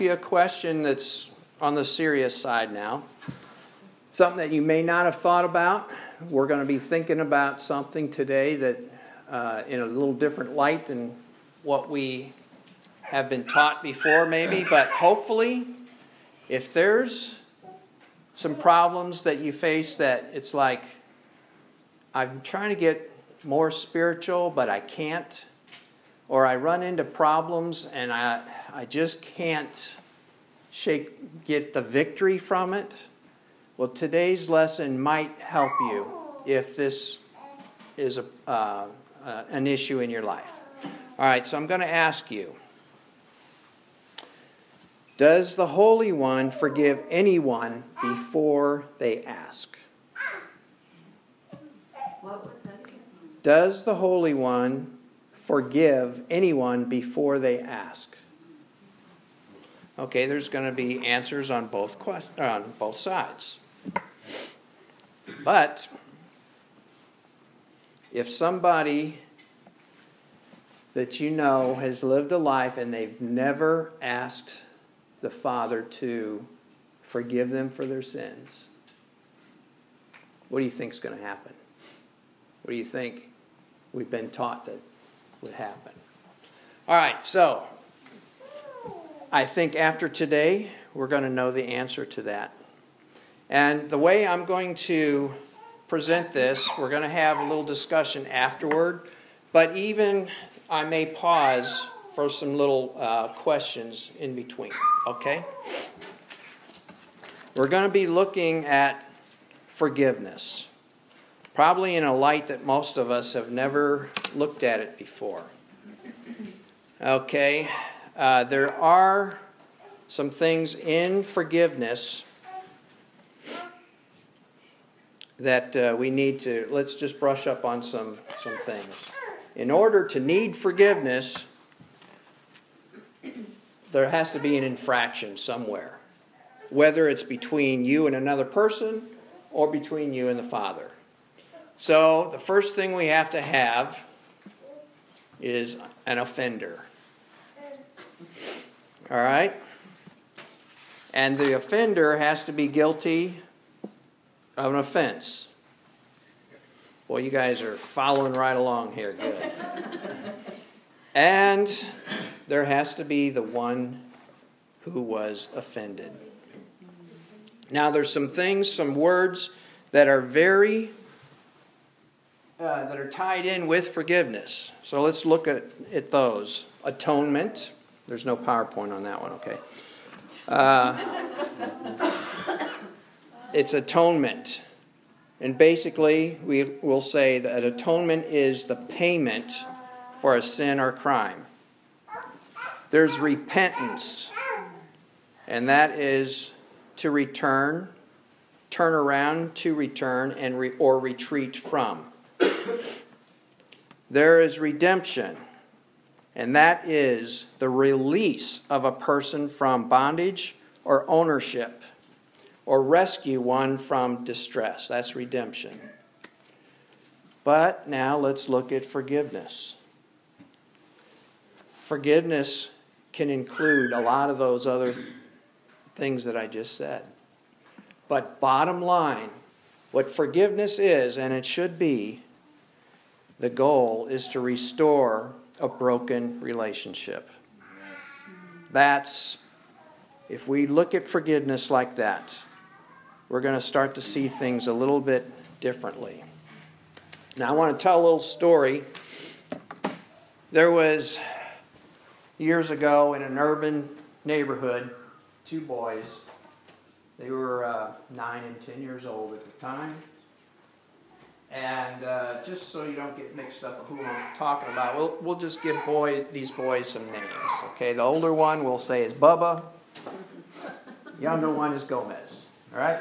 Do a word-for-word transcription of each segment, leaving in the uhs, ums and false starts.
A question that's on the serious side now. Something that you may not have thought about. We're going to be thinking about something today that uh, in a little different light than what we have been taught before maybe. But hopefully, if there's some problems that you face that it's like, I'm trying to get more spiritual, but I can't. Or I run into problems and I I just can't shake get the victory from it. Well, today's lesson might help you if this is a, uh, uh, an issue in your life. All right, so I'm going to ask you, does the Holy One forgive anyone before they ask? What was that again? Does the Holy One forgive anyone before they ask? Okay, there's going to be answers on both quest- on both sides. But if somebody that you know has lived a life and they've never asked the Father to forgive them for their sins, what do you think is going to happen? What do you think we've been taught that would happen? All right, so I think after today, we're going to know the answer to that. And the way I'm going to present this, we're going to have a little discussion afterward. But even I may pause for some little uh, questions in between. Okay? We're going to be looking at forgiveness. Probably in a light that most of us have never looked at it before. Okay? Uh, there are some things in forgiveness that uh, we need to, let's just brush up on some, some things. In order to need forgiveness, there has to be an infraction somewhere. Whether it's between you and another person or between you and the Father. So the first thing we have to have is an offender. All right? And the offender has to be guilty of an offense. Boy, you guys are following right along here. Good. And there has to be the one who was offended. Now, there's some things, some words that are very, uh, that are tied in with forgiveness. So let's look at, at those. Atonement. There's no PowerPoint on that one, okay? Uh, it's atonement. And basically, we will say that atonement is the payment for a sin or crime. There's repentance. And that is to return, turn around to return, and re- or retreat from. There is redemption. And that is the release of a person from bondage or ownership, or rescue one from distress. That's redemption. But now let's look at forgiveness. Forgiveness can include a lot of those other things that I just said. But bottom line, what forgiveness is, and it should be, the goal is to restore a broken relationship. That's, if we look at forgiveness like that, we're going to start to see things a little bit differently. Now, I want to tell a little story. There was, years ago, in an urban neighborhood, two boys. They were uh, nine and ten years old at the time. And uh, just so you don't get mixed up with who I'm talking about, we'll, we'll just give boys these boys some names. Okay, the older one we'll say is Bubba. The younger one is Gomez. All right?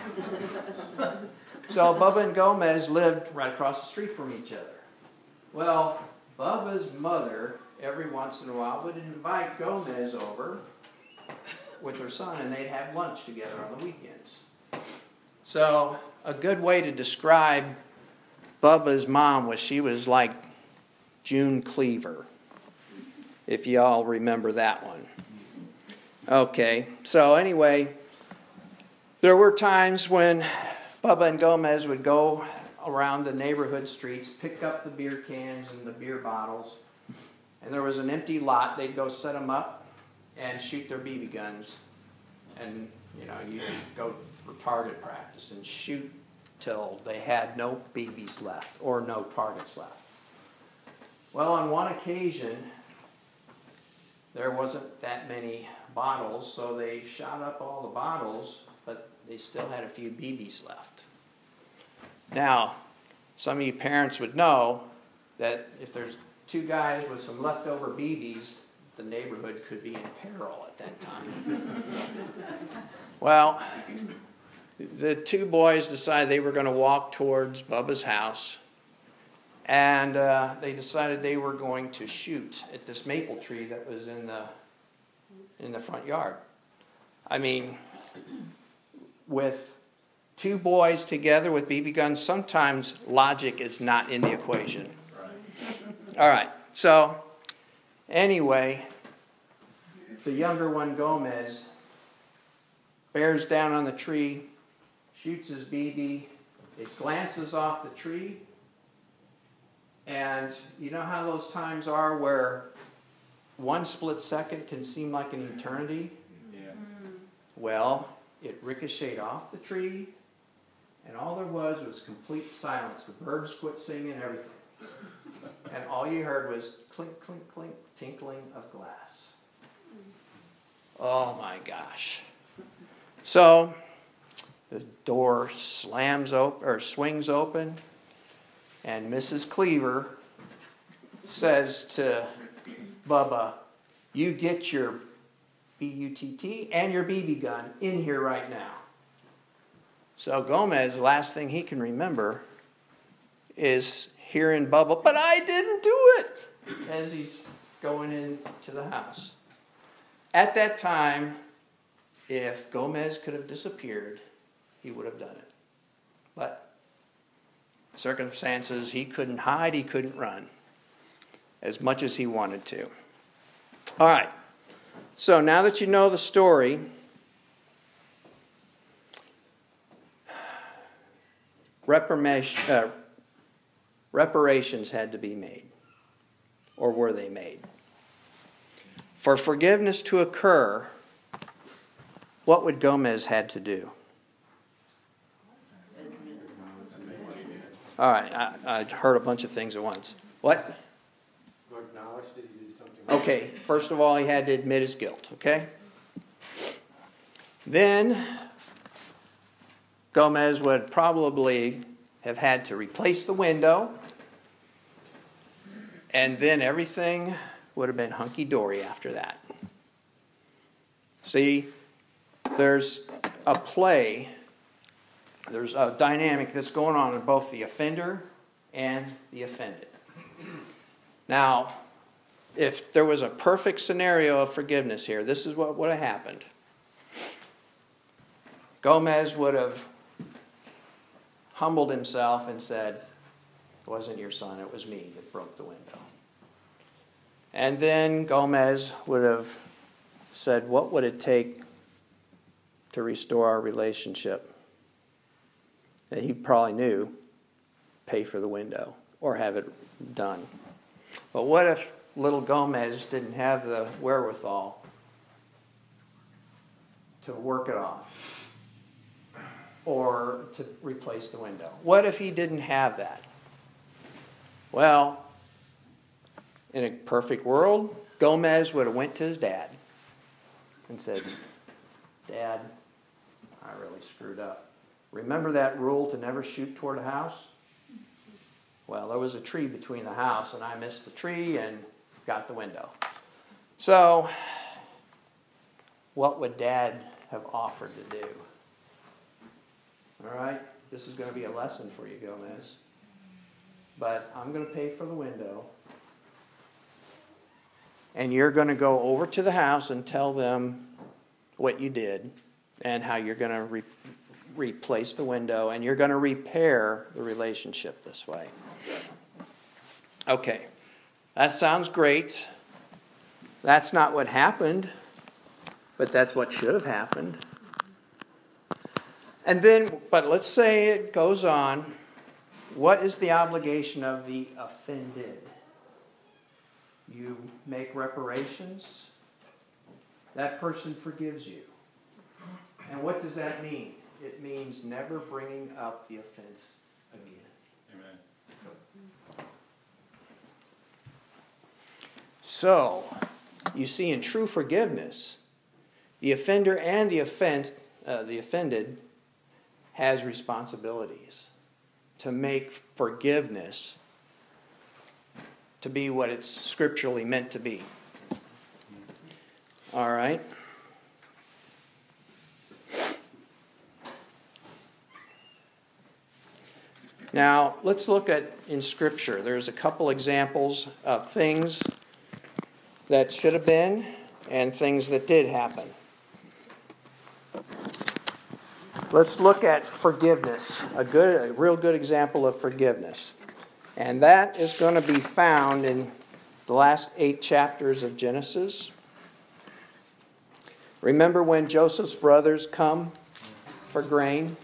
So Bubba and Gomez lived right across the street from each other. Well, Bubba's mother, every once in a while, would invite Gomez over with her son, and they'd have lunch together on the weekends. So a good way to describe Bubba's mom was she was like June Cleaver, if you all remember that one. Okay, so anyway, there were times when Bubba and Gomez would go around the neighborhood streets, pick up the beer cans and the beer bottles, and there was an empty lot. They'd go set them up and shoot their B B guns. And, you know, you'd go for target practice and shoot till they had no B Bs left or no targets left. Well, on one occasion, there wasn't that many bottles, so they shot up all the bottles, but they still had a few B Bs left. Now, some of you parents would know that if there's two guys with some leftover B Bs, the neighborhood could be in peril at that time. Well, the two boys decided they were going to walk towards Bubba's house, and uh, they decided they were going to shoot at this maple tree that was in the in the front yard. I mean, with two boys together with B B guns, sometimes logic is not in the equation. Right. All right, so anyway, the younger one, Gomez, bears down on the tree, shoots his B B, it glances off the tree, and you know how those times are where one split second can seem like an eternity? Yeah. Well, it ricocheted off the tree, and all there was was complete silence. The birds quit singing and everything. And all you heard was clink, clink, clink, tinkling of glass. Oh my gosh. So the door slams open or swings open, and Missus Cleaver says to Bubba, "You get your B U T T and your B B gun in here right now." So Gomez, the last thing he can remember is hearing Bubba, "But I didn't do it," as he's going into the house. At that time, if Gomez could have disappeared, he would have done it. But circumstances, he couldn't hide, he couldn't run as much as he wanted to. All right. So now that you know the story, reprimation, uh, reparations had to be made. Or were they made? For forgiveness to occur, what would Gomez had to do? All right, I, I heard a bunch of things at once. What? Acknowledge that he did something. Okay, first of all, he had to admit his guilt, okay? Then, Gomez would probably have had to replace the window, and then everything would have been hunky-dory after that. See, there's a play, there's a dynamic that's going on in both the offender and the offended. Now, if there was a perfect scenario of forgiveness here, this is what would have happened. Gomez would have humbled himself and said, "It wasn't your son, it was me that broke the window." And then Gomez would have said, "What would it take to restore our relationship?" And he probably knew, pay for the window or have it done. But what if little Gomez didn't have the wherewithal to work it off or to replace the window? What if he didn't have that? Well, in a perfect world, Gomez would have went to his dad and said, "Dad, I really screwed up. Remember that rule to never shoot toward a house? Well, there was a tree between the house, and I missed the tree and got the window." So, what would Dad have offered to do? All right, this is going to be a lesson for you, Gomez. But I'm going to pay for the window. And you're going to go over to the house and tell them what you did and how you're going to re- replace the window, and you're going to repair the relationship this way. Okay, that sounds great. That's not what happened. But that's what should have happened. And then, but let's say it goes on. What is the obligation of the offended? You make reparations. That person forgives you. And what does that mean? It means never bringing up the offense again. Amen. So, you see, in true forgiveness, the offender and the offense, uh, the offended, has responsibilities to make forgiveness to be what it's scripturally meant to be. All right. Now, let's look at in Scripture. There's a couple examples of things that should have been and things that did happen. Let's look at forgiveness, a good, a real good example of forgiveness. And that is going to be found in the last eight chapters of Genesis. Remember when Joseph's brothers come for grain?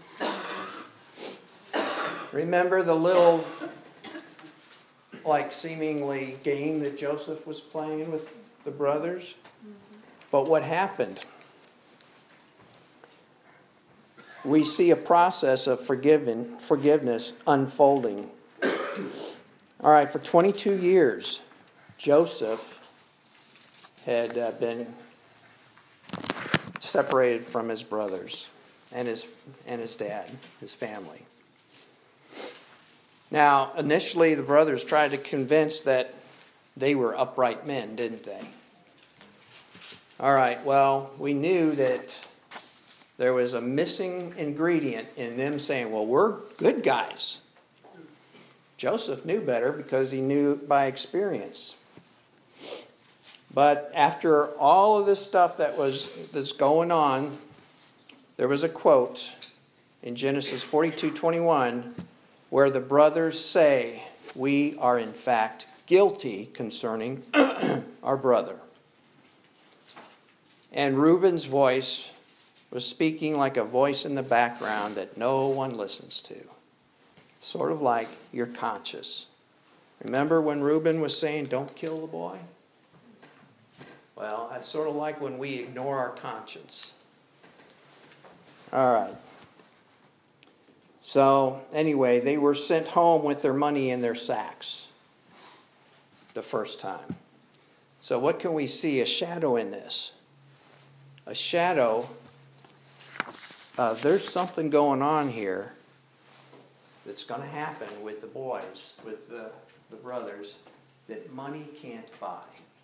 Remember the little, like, seemingly game that Joseph was playing with the brothers? Mm-hmm. But what happened? We see a process of forgiving, forgiveness unfolding. All right, for twenty-two years, Joseph had uh, been separated from his brothers and his and his dad, his family. Now, initially, the brothers tried to convince that they were upright men, didn't they? All right, well, we knew that there was a missing ingredient in them saying, well, we're good guys. Joseph knew better because he knew by experience. But after all of this stuff that was that's going on, there was a quote in Genesis forty-two twenty-one where the brothers say, we are in fact guilty concerning our brother. And Reuben's voice was speaking like a voice in the background that no one listens to. Sort of like your conscience. Remember when Reuben was saying, don't kill the boy? Well, that's sort of like when we ignore our conscience. All right. So, anyway, they were sent home with their money in their sacks the first time. So what can we see? A shadow in this. A shadow. Uh, there's something going on here that's going to happen with the boys, with the, the brothers, that money can't buy.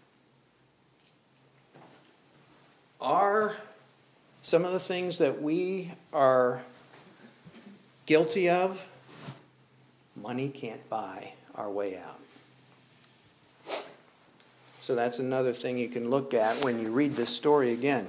Are some of the things that we are guilty of, money can't buy our way out. So that's another thing you can look at when you read this story again.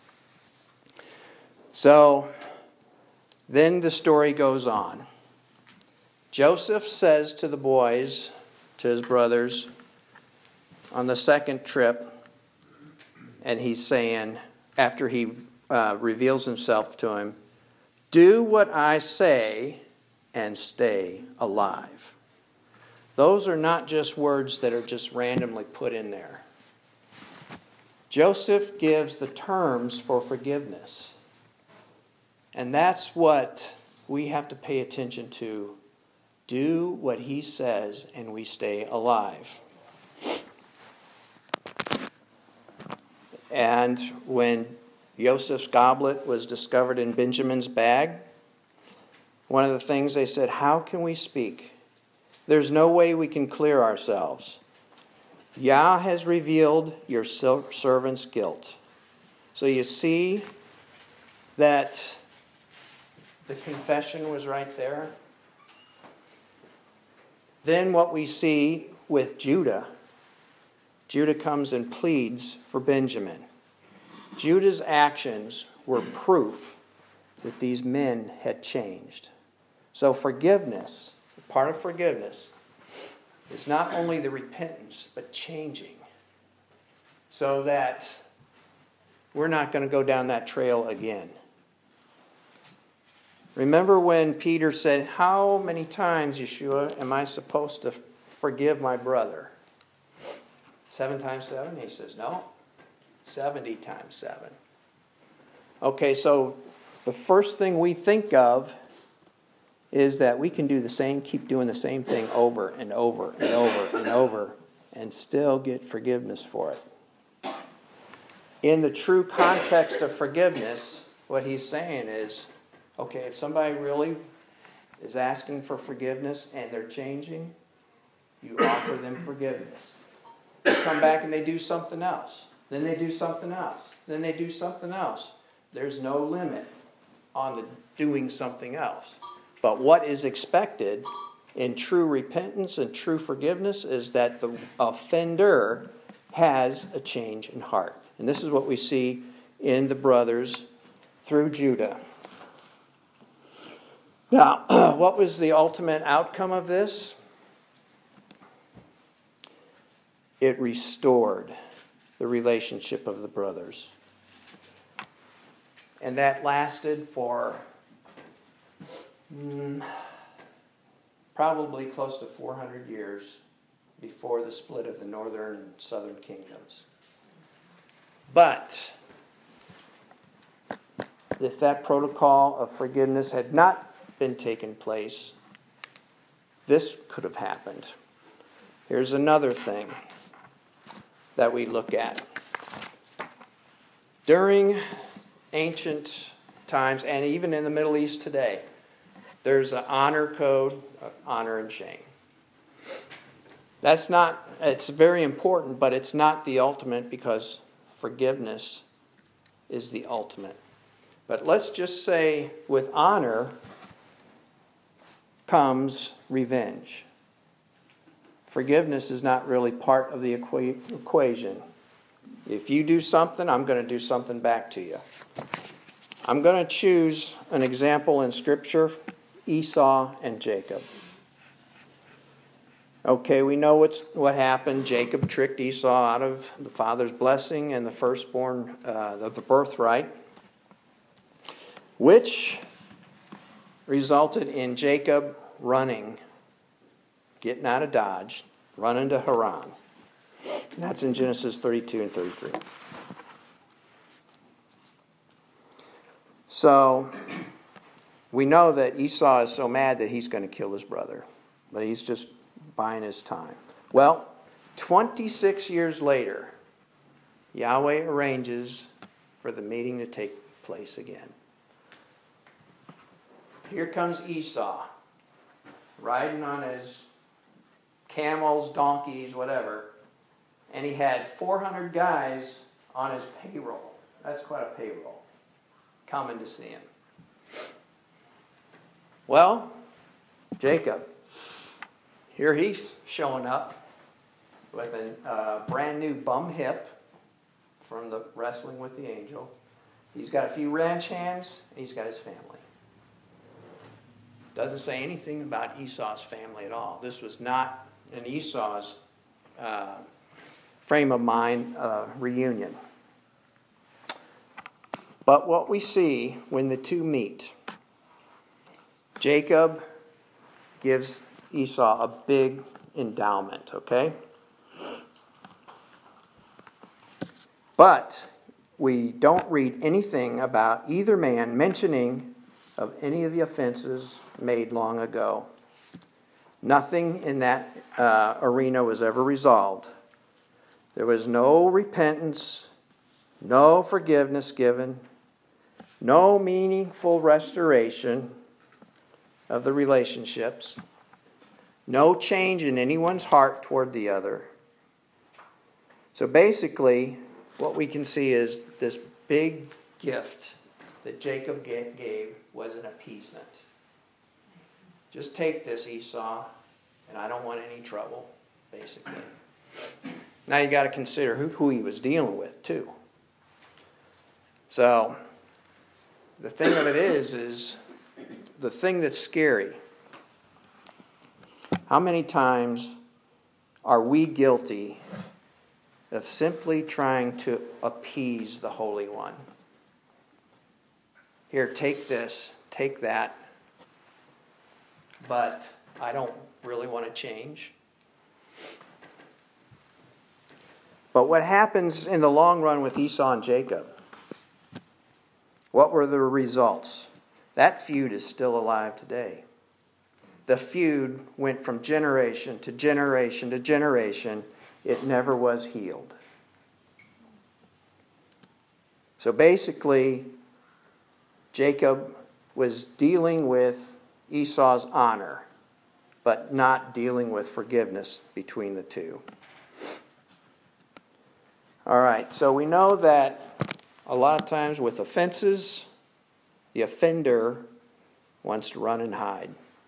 So then the story goes on. Joseph says to the boys, to his brothers, on the second trip, and he's saying, after he uh, reveals himself to him, do what I say and stay alive. Those are not just words that are just randomly put in there. Joseph gives the terms for forgiveness. And that's what we have to pay attention to. Do what he says and we stay alive. And when Joseph's goblet was discovered in Benjamin's bag, one of the things they said, how can we speak? There's no way we can clear ourselves. Yah has revealed your servant's guilt. So you see that the confession was right there. Then what we see with Judah, Judah comes and pleads for Benjamin. Judah's actions were proof that these men had changed. So forgiveness, part of forgiveness, is not only the repentance, but changing. So that we're not going to go down that trail again. Remember when Peter said, how many times, Yeshua, am I supposed to forgive my brother? Seven times seven? He says, no, seventy times seven. Okay, so the first thing we think of is that we can do the same, keep doing the same thing over and over and over and over and still get forgiveness for it. In the true context of forgiveness, what he's saying is, okay, if somebody really is asking for forgiveness and they're changing, you offer them forgiveness. They come back and they do something else. Then they do something else. Then they do something else. There's no limit on the doing something else. But what is expected in true repentance and true forgiveness is that the offender has a change in heart. And this is what we see in the brothers through Judah. Now, what was the ultimate outcome of this? It restored the relationship of the brothers. And that lasted for mm, probably close to four hundred years before the split of the northern and southern kingdoms. But if that protocol of forgiveness had not been taken place, this could have happened. Here's another thing that we look at. During ancient times, and even in the Middle East today, there's an honor code of honor and shame. That's not, it's very important, but it's not the ultimate, because forgiveness is the ultimate. But let's just say with honor comes revenge. Forgiveness is not really part of the equa- equation. If you do something, I'm going to do something back to you. I'm going to choose an example in Scripture, Esau and Jacob. Okay, we know what's, what happened. Jacob tricked Esau out of the father's blessing and the firstborn, uh, the birthright, which resulted in Jacob running, getting out of Dodge, running to Haran. That's in Genesis thirty-two and thirty-three. So, we know that Esau is so mad that he's going to kill his brother. But he's just buying his time. Well, twenty-six years later, Yahweh arranges for the meeting to take place again. Here comes Esau, riding on his camels, donkeys, whatever, and he had four hundred guys on his payroll. That's quite a payroll, coming to see him. Well, Jacob, here he's showing up with a uh, brand new bum hip from the wrestling with the angel. He's got a few ranch hands, and he's got his family. Doesn't say anything about Esau's family at all. This was not in Esau's uh, frame of mind uh, reunion. But what we see when the two meet, Jacob gives Esau a big endowment, okay? But we don't read anything about either man mentioning of any of the offenses made long ago. Nothing in that uh, arena was ever resolved. There was no repentance, no forgiveness given, no meaningful restoration of the relationships, no change in anyone's heart toward the other. So basically, what we can see is this big gift that Jacob gave was an appeasement. Just take this, Esau, and I don't want any trouble, basically. Now you got to consider who, who he was dealing with, too. So, the thing of it is, is the thing that's scary. How many times are we guilty of simply trying to appease the Holy One. Here, take this, take that, but I don't really want to change. But what happens in the long run with Esau and Jacob? What were the results? That feud is still alive today. The feud went from generation to generation to generation. It never was healed. So basically, Jacob was dealing with Esau's honor, but not dealing with forgiveness between the two. All right, so we know that a lot of times with offenses, the offender wants to run and hide.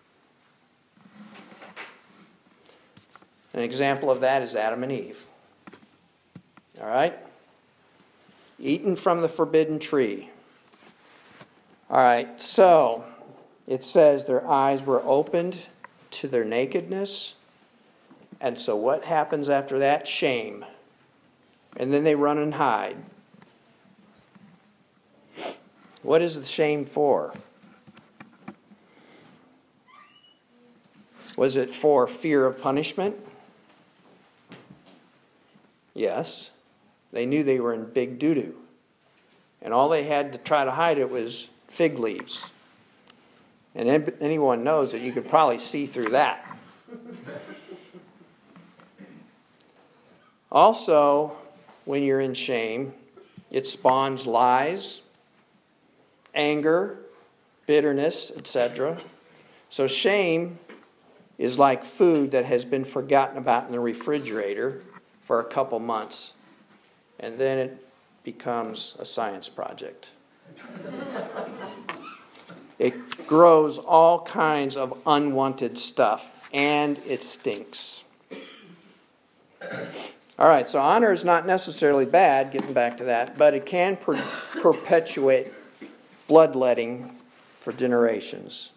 An example of that is Adam and Eve. All right? Eaten from the forbidden tree. All right, so it says their eyes were opened to their nakedness. And so what happens after that? Shame. And then they run and hide. What is the shame for? Was it for fear of punishment? Yes. They knew they were in big doo-doo. And all they had to try to hide it was fig leaves. And anyone knows that you could probably see through that. Also, when you're in shame, it spawns lies, anger, bitterness, et cetera. So shame is like food that has been forgotten about in the refrigerator for a couple months, and then it becomes a science project. It grows all kinds of unwanted stuff, and it stinks. All right, so honor is not necessarily bad, getting back to that, but it can per- perpetuate bloodletting for generations.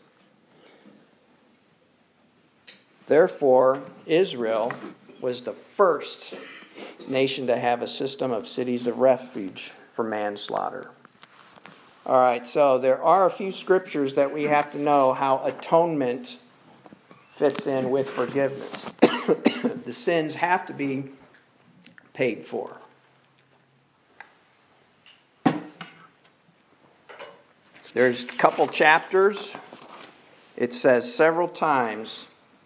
Therefore, Israel was the first nation to have a system of cities of refuge for manslaughter. All right, so there are a few scriptures that we have to know how atonement fits in with forgiveness. The sins have to be paid for. There's a couple chapters. It says several times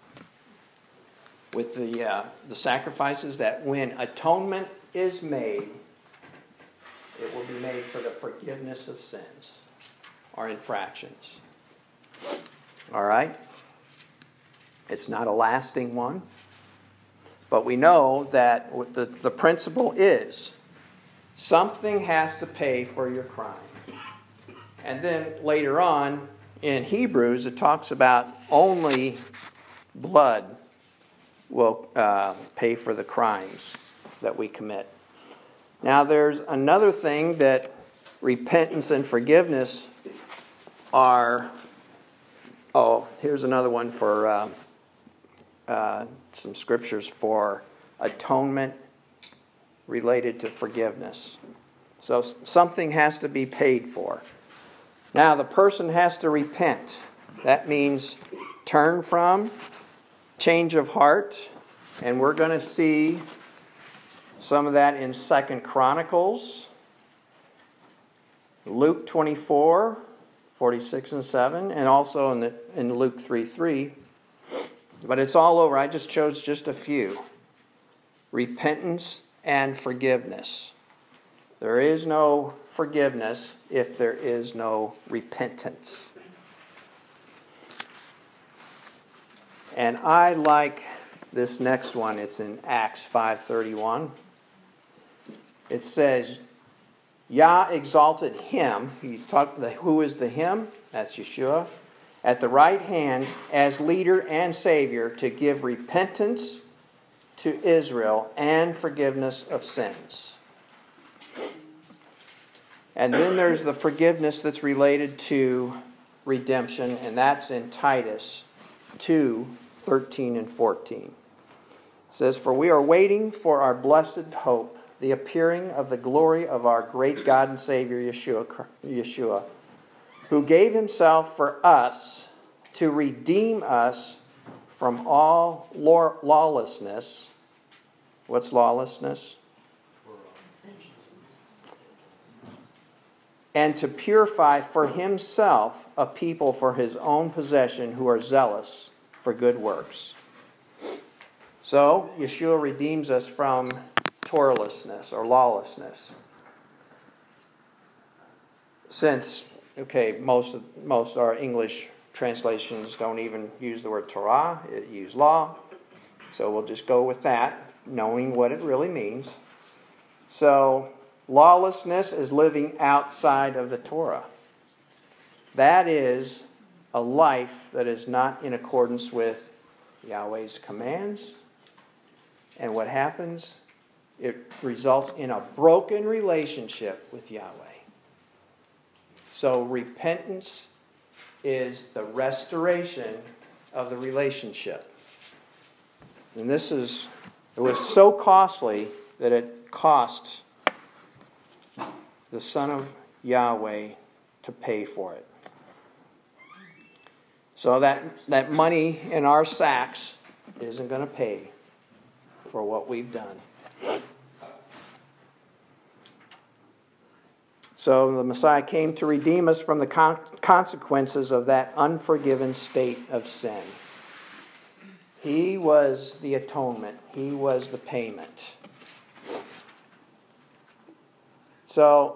with the uh, the sacrifices that when atonement is made, it will be made for the forgiveness of sins or infractions. All right? It's not a lasting one. But we know that the, the principle is something has to pay for your crime. And then later on in Hebrews, it talks about only blood will uh, pay for the crimes that we commit. Now there's another thing that repentance and forgiveness are. Oh, here's another one for uh, uh, some scriptures for atonement related to forgiveness. So something has to be paid for. Now the person has to repent. That means turn from, change of heart, and we're going to see some of that in Second Chronicles, Luke twenty-four, forty-six and seven, and also in, the, in Luke three three. But it's all over. I just chose just a few. Repentance and forgiveness. There is no forgiveness if there is no repentance. And I like this next one. It's in Acts five thirty-one. It says, Yah exalted him. He's talking, who is the him? That's Yeshua. At the right hand as leader and savior to give repentance to Israel and forgiveness of sins. And then there's the forgiveness that's related to redemption, and that's in Titus two thirteen and fourteen. says, "For we are waiting for our blessed hope, the appearing of the glory of our great God and Savior, Yeshua, Yeshua, who gave himself for us to redeem us from all law- lawlessness." What's lawlessness? "And to purify for himself a people for his own possession who are zealous for good works." So, Yeshua redeems us from Torahlessness or lawlessness. Since, okay, most of, most our English translations don't even use the word Torah, it use law. So we'll just go with that, knowing what it really means. So, lawlessness is living outside of the Torah. That is a life that is not in accordance with Yahweh's commands. And what happens? It results in a broken relationship with Yahweh. So repentance is the restoration of the relationship. And this is, it was so costly that it cost the Son of Yahweh to pay for it. So that, that money in our sacks isn't going to pay for what we've done. So the Messiah came to redeem us from the con- consequences of that unforgiven state of sin. He was the atonement. He was the payment. So,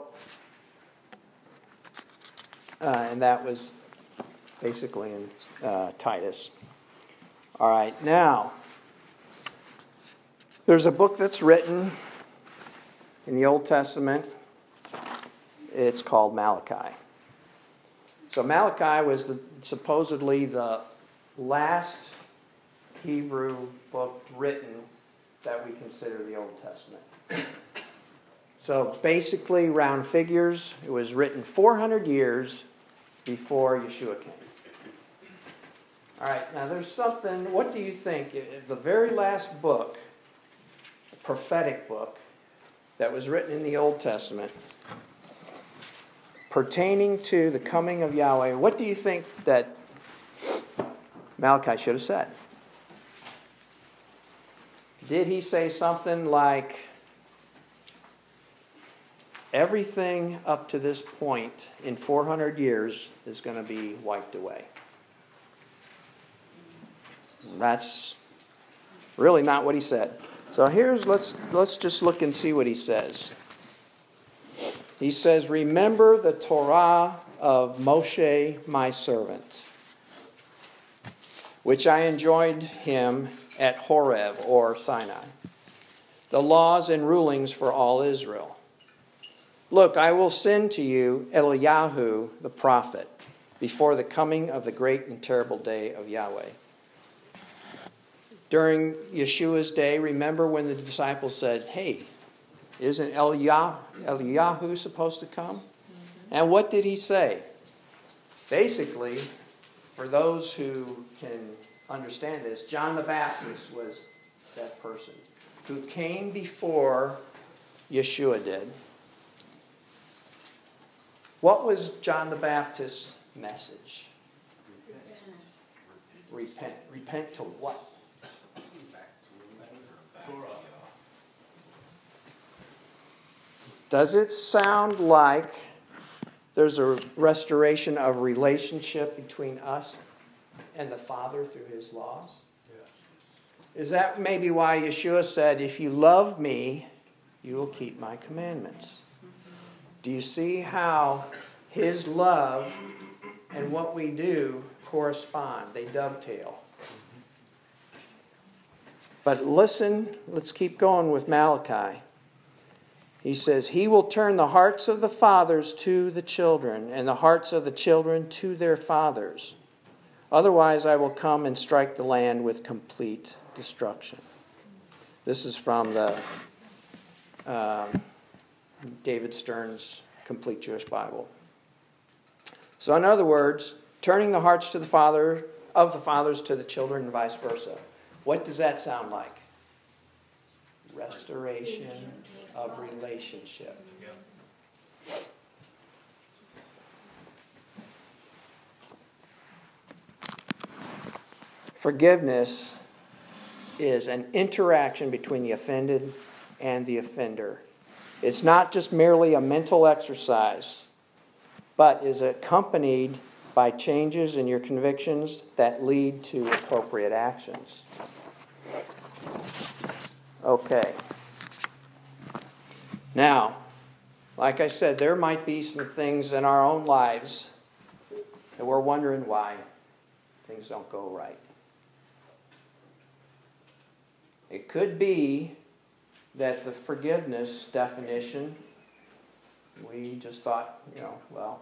uh, and that was basically in uh, Titus. All right, now, there's a book that's written in the Old Testament. It's called Malachi. So Malachi was the, supposedly the last Hebrew book written that we consider the Old Testament. So basically, round figures, it was written four hundred years before Yeshua came. All right, now there's something, what do you think? The very last book, the prophetic book, that was written in the Old Testament, pertaining to the coming of Yahweh, what do you think that Malachi should have said? Did he say something like, everything up to this point in four hundred years is going to be wiped away? That's really not what he said. So here's, let's let's just look and see what he says. He says, "Remember the Torah of Moshe, my servant, which I enjoined him at Horeb," or Sinai, "the laws and rulings for all Israel. Look, I will send to you Eliyahu the prophet before the coming of the great and terrible day of Yahweh." During Yeshua's day, remember when the disciples said, "Hey, isn't Eliyahu, Eliyahu supposed to come?" And what did he say? Basically, for those who can understand this, John the Baptist was that person who came before Yeshua did. What was John the Baptist's message? Repent. Repent to what? Does it sound like there's a restoration of relationship between us and the Father through his laws? Yes. Is that maybe why Yeshua said, "If you love me, you will keep my commandments"? Do you see how his love and what we do correspond? They dovetail. But listen, let's keep going with Malachi. He says, "He will turn the hearts of the fathers to the children, and the hearts of the children to their fathers. Otherwise I will come and strike the land with complete destruction." This is from the um, David Stern's Complete Jewish Bible. So in other words, turning the hearts to the father of the fathers to the children and vice versa. What does that sound like? Restoration of relationship. Forgiveness is an interaction between the offended and the offender. It's not just merely a mental exercise, but is accompanied by changes in your convictions that lead to appropriate actions. Okay. Now, like I said, there might be some things in our own lives that we're wondering why things don't go right. It could be that the forgiveness definition, we just thought, you know, well,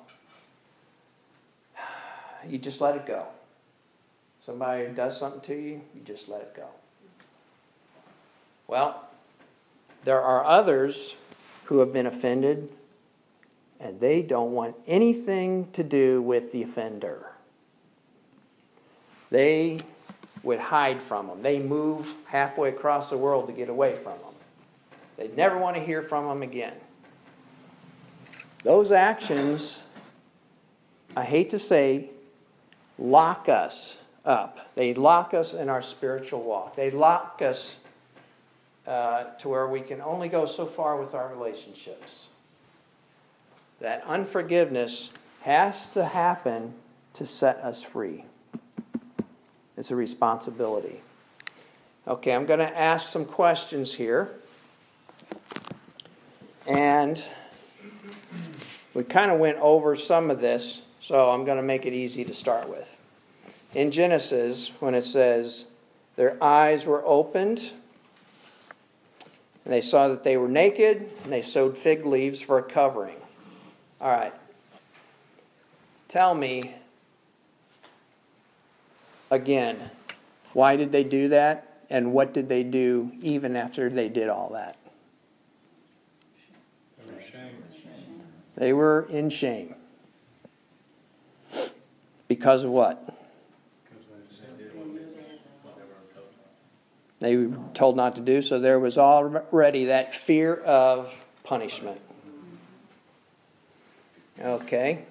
you just let it go. Somebody does something to you, you just let it go. Well, there are others who have been offended, and they don't want anything to do with the offender. They would hide from them. They move halfway across the world to get away from them. They never want to hear from them again. Those actions, I hate to say, lock us up. They lock us in our spiritual walk. They lock us uh, to where we can only go so far with our relationships. That unforgiveness has to happen to set us free. It's a responsibility. Okay, I'm going to ask some questions here. And we kind of went over some of this, so I'm going to make it easy to start with. In Genesis, when it says, their eyes were opened, and they saw that they were naked, and they sewed fig leaves for a covering. All right. Tell me, again, why did they do that? And what did they do even after they did all that? They were ashamed. They were in shame. Because of what? They were told not to do, so there was already that fear of punishment. Okay.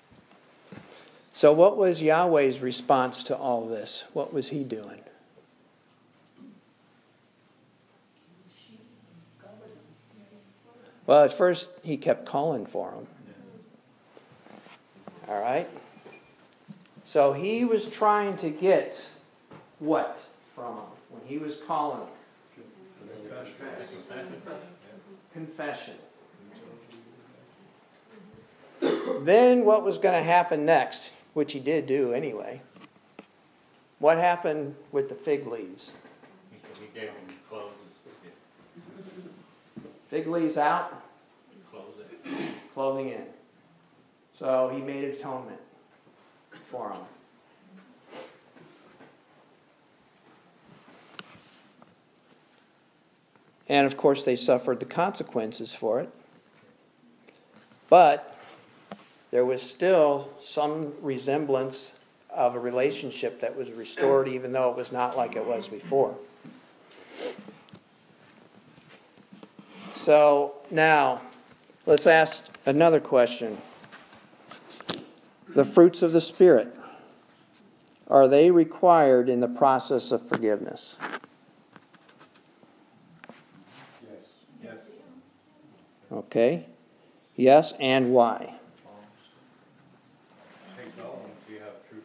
So what was Yahweh's response to all this? What was he doing? Well, at first he kept calling for them. All right. So he was trying to get what from them when he was calling them? Confession. Then what was going to happen next, which he did do anyway? What happened with the fig leaves? He gave them clothes. Fig leaves out, Close it. clothing in. So he made atonement for them. And of course they suffered the consequences for it. But there was still some resemblance of a relationship that was restored, even though it was not like it was before. So now, let's ask another question. The fruits of the Spirit, are they required in the process of forgiveness? Yes. Yes. Okay. Yes, and why? Take all if you have true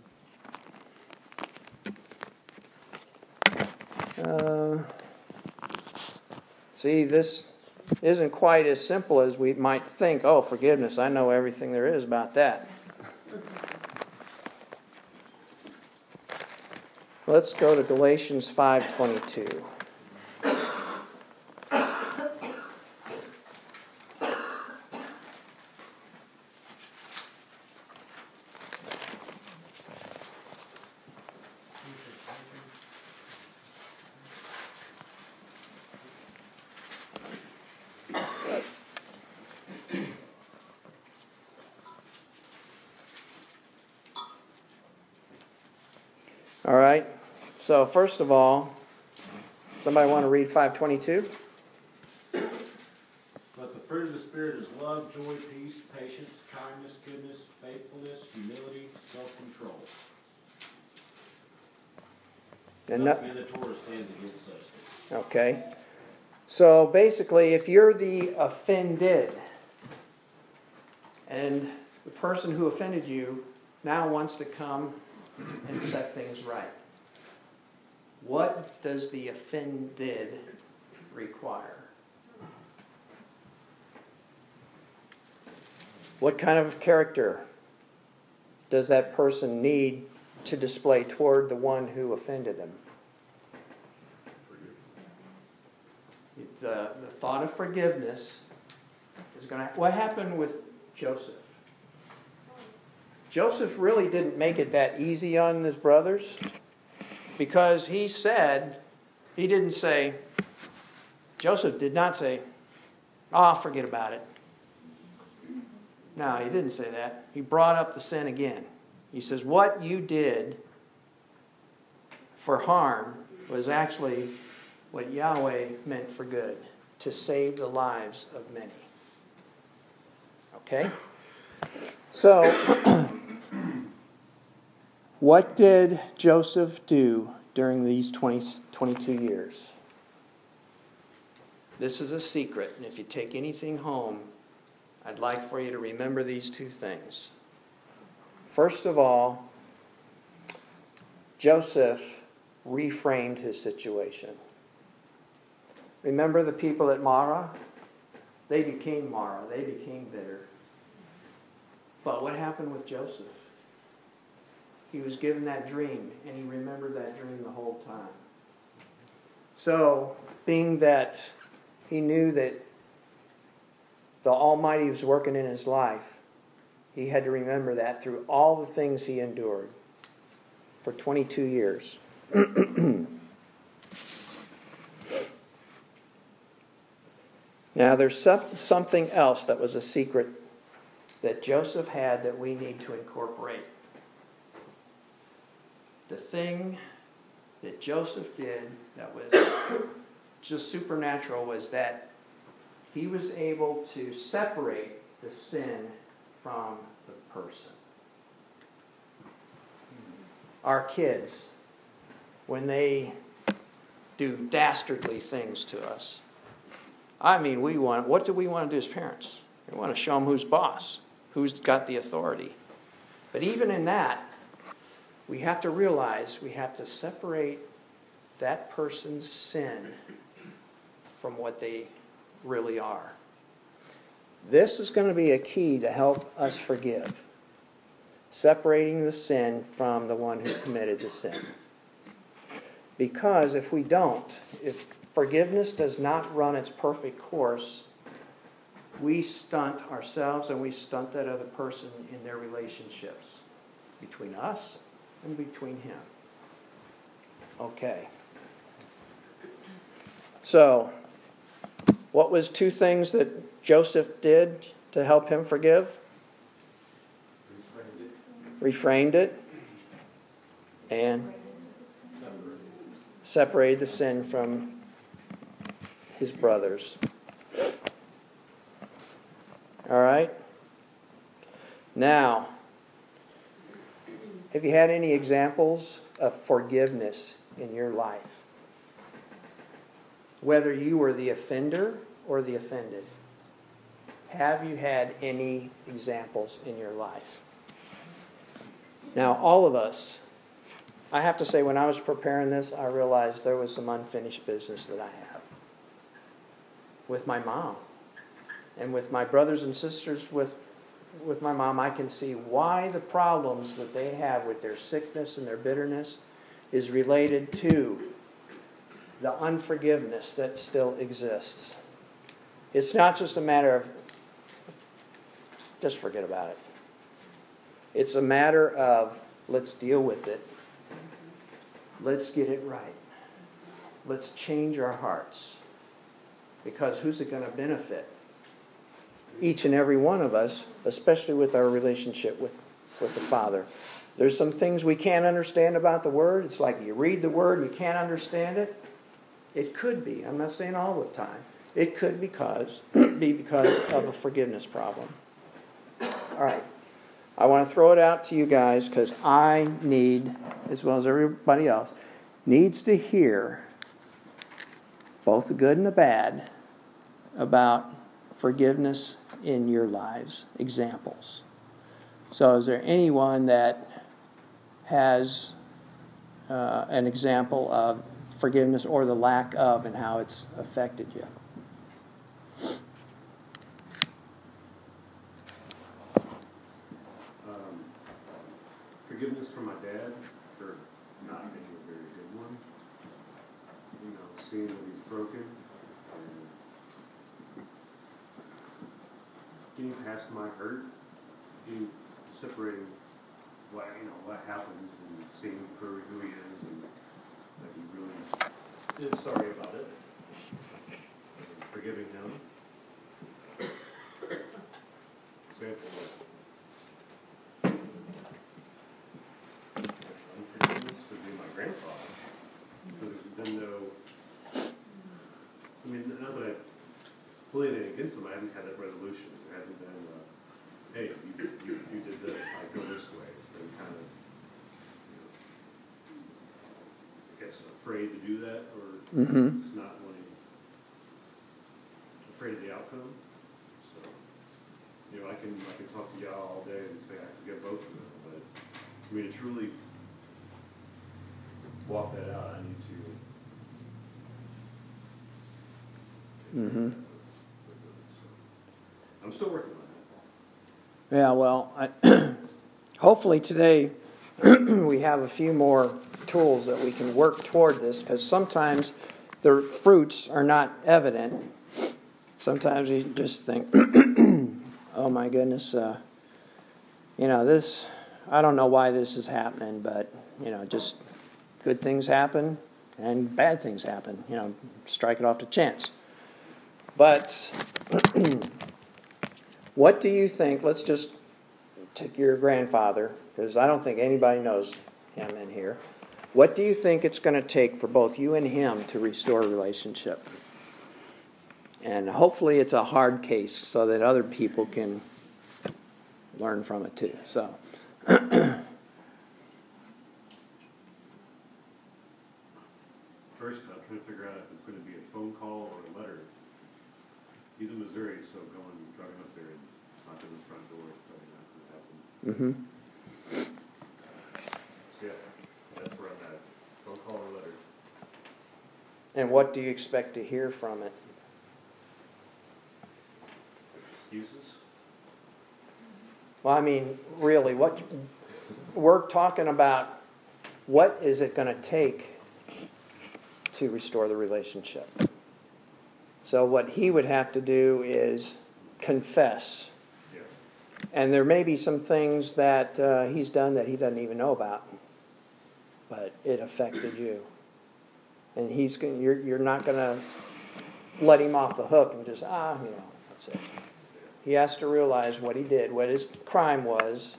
forgiveness. Uh, see, this isn't quite as simple as we might think. Oh, forgiveness, I know everything there is about that. Let's go to Galatians five twenty-two. All right. So first of all, Somebody want to read five twenty-two? But the fruit of the Spirit is love, joy, peace, patience, kindness, goodness, faithfulness, humility, self-control. And Nothing no- in the Torah stands against such things. Okay. So basically, if you're the offended, and the person who offended you now wants to come and set things right, what does the offended require? What kind of character does that person need to display toward the one who offended them? The, the thought of forgiveness is going to... What happened with Joseph? Joseph really didn't make it that easy on his brothers, because he said, he didn't say, Joseph did not say, "Ah, oh, forget about it." No, he didn't say that. He brought up the sin again. He says, what you did for harm was actually what Yahweh meant for good, to save the lives of many. Okay? So, what did Joseph do during these twenty, twenty-two years? This is a secret, and if you take anything home, I'd like for you to remember these two things. First of all, Joseph reframed his situation. Remember the people at Marah? They became Marah. They became bitter. But what happened with Joseph? He was given that dream, and he remembered that dream the whole time. So, being that he knew that the Almighty was working in his life, he had to remember that through all the things he endured for twenty-two years. Now, there's something else that was a secret that Joseph had that we need to incorporate. The thing that Joseph did that was just supernatural was that he was able to separate the sin from the person. Our kids, when they do dastardly things to us, I mean, we want, what do we want to do as parents? We want to show them who's boss, who's got the authority. But even in that, we have to realize we have to separate that person's sin from what they really are. This is going to be a key to help us forgive. Separating the sin from the one who committed the sin. Because if we don't, if forgiveness does not run its perfect course, we stunt ourselves and we stunt that other person in their relationships between us and between him. Okay. So, what was two things that Joseph did to help him forgive? Reframed it. And separated the sin from his brothers. All right? Now, have you had any examples of forgiveness in your life? Whether you were the offender or the offended. Have you had any examples in your life? Now, all of us, I have to say, when I was preparing this, I realized there was some unfinished business that I have. With my mom. And with my brothers and sisters with, with my mom, I can see why the problems that they have with their sickness and their bitterness is related to the unforgiveness that still exists. It's not just a matter of, just forget about it. It's a matter of, let's deal with it. Let's get it right. Let's change our hearts. Because who's it going to benefit? Each and every one of us, especially with our relationship with, with the Father. There's some things we can't understand about the Word. It's like you read the Word and you can't understand it. It could be. I'm not saying all the time. It could because be because of a forgiveness problem. All right. I want to throw it out to you guys because I need, as well as everybody else, needs to hear both the good and the bad about forgiveness in your lives. Examples. So is there anyone that has uh, an example of forgiveness or the lack of and how it's affected you? Um, forgiveness from my dad for not being a very good one. You know, seeing that he's broken and getting past my hurt, being separating what you know what happened and seeing him for who he is and that he really is sorry about it. And forgiving him. Example of unforgiveness would be my grandfather. Because there's been no, I mean, not that I fully anything against him, I haven't had that resolution. There hasn't been, uh, hey, you, you, you did this, I feel this way. It's been kind of, you know, I guess, afraid to do that, or Mm-hmm. it's not wanting, afraid of the outcome. So, you know, I can I can talk to y'all all day and say I forgive both of them, but for me to truly walk that out, I need to. Mm-hmm. I'm still working on that. Yeah, well, I, hopefully today we have a few more tools that we can work toward this, because sometimes the fruits are not evident. Sometimes you just think, oh my goodness, uh, you know, this, I don't know why this is happening, but, you know, just good things happen and bad things happen. You know, strike it off to chance. But what do you think, let's just take your grandfather, because I don't think anybody knows him in here. What do you think it's going to take for both you and him to restore a relationship? And hopefully it's a hard case so that other people can learn from it too. So, First, I'm trying to figure out if it's going to be a phone call or a letter. He's in Missouri, so going driving up there and knocking on the front door is probably not going to happen. mm-hmm. So yeah, that's where I'm at. Phone call or letter. And what do you expect to hear from it? Excuses? Well, I mean, really, what we're talking about, what is it going to take to restore the relationship? So what he would have to do is confess. Yeah. And there may be some things that uh, he's done that he doesn't even know about, but it affected you. And he's going, you're you're not going to let him off the hook and just, ah, you know, that's it. He has to realize what he did, what his crime was.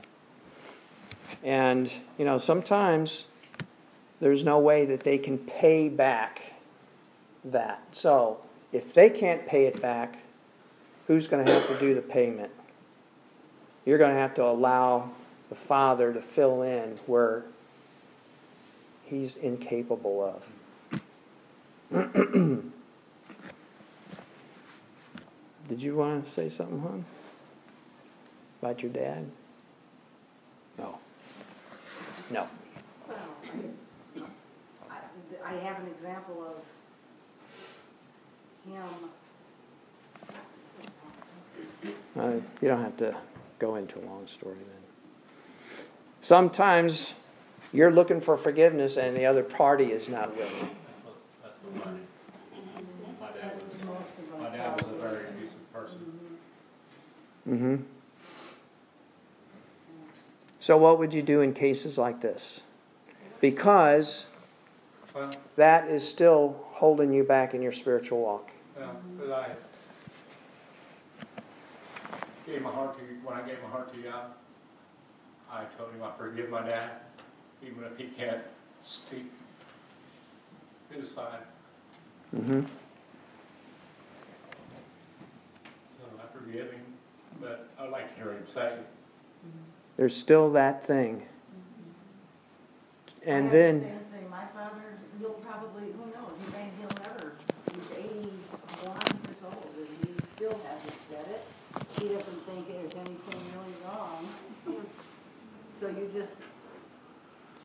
And, you know, sometimes there's no way that they can pay back that. So if they can't pay it back, who's going to have to do the payment? You're going to have to allow the father to fill in where he's incapable of. Did you want to say something, hon? About your dad? No. No. Well, I, I have an example of him. Uh, you don't have to go into a long story then. Sometimes you're looking for forgiveness and the other party is not willing. That's what, that's what my, my dad was. My dad was a very decent person. Mm-hmm. So what would you do in cases like this? Because Well, that is still holding you back in your spiritual walk. well, because I gave my heart to you, when I gave my heart to God, I told him I forgive my dad, even if he can't speak his side. Mm-hmm. So I forgive him, but I'd like to hear him say it. There's still that thing. I And have the then, same thing. My father, he'll probably, who knows, he may, he'll never, he's eighty-one years old, and he still hasn't said it. He doesn't think there's any